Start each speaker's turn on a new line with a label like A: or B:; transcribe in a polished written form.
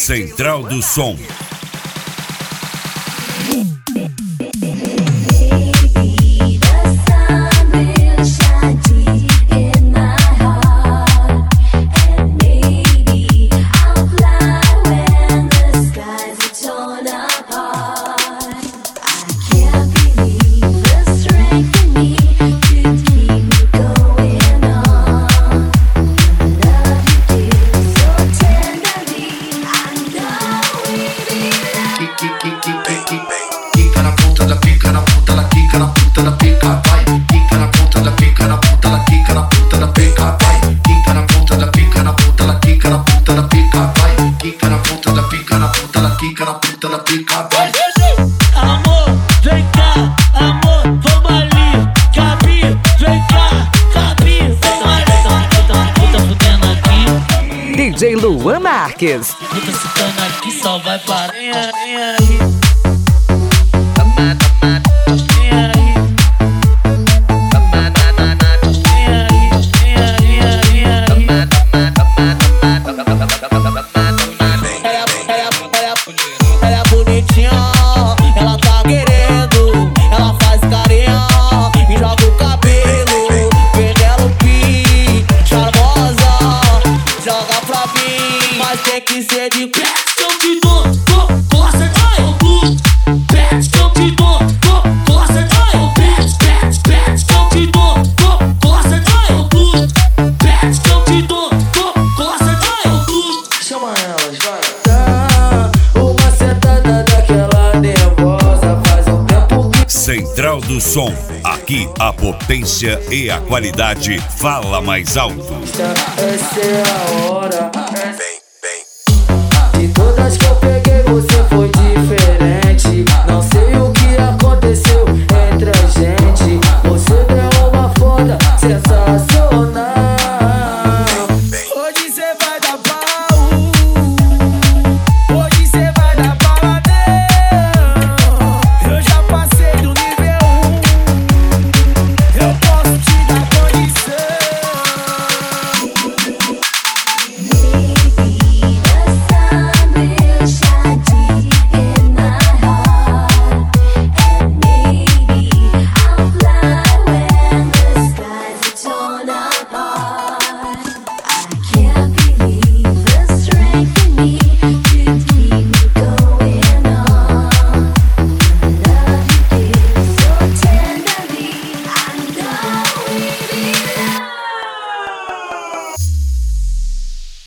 A: Central do Som.
B: Quica na ponta da pica, na ponta da quica, na ponta da pica, vai. Quica na ponta da pica, na ponta da quica, na ponta da pica, vai. Quica na ponta da pica, na ponta da quica, na ponta da pica, vai. Quica na ponta da pica, na ponta da quica, na ponta da pica, vai.
C: Amor, vem cá, amor, vamos ali. Gabi, vem cá, Gabi, vamos ali. Puta fudendo aqui.
D: DJ Luan Marques.
C: Puta citando aqui, só vai parar. Vem aí. Ela é bonitinha, ela tá querendo, ela faz carinha e joga o cabelo. Penelope, charmosa, joga pra mim, mas tem que ser de pé. Que eu te dou, gosta de pet, que eu te dou, gosta de pet, que eu te dou, gosta de pet, que eu te dou, gosta de.
E: Chama elas, vai. Uma sentada daquela nervosa faz um tempo que...
A: Central do Som. Aqui a potência e a qualidade fala mais alto.
E: Essa é a hora.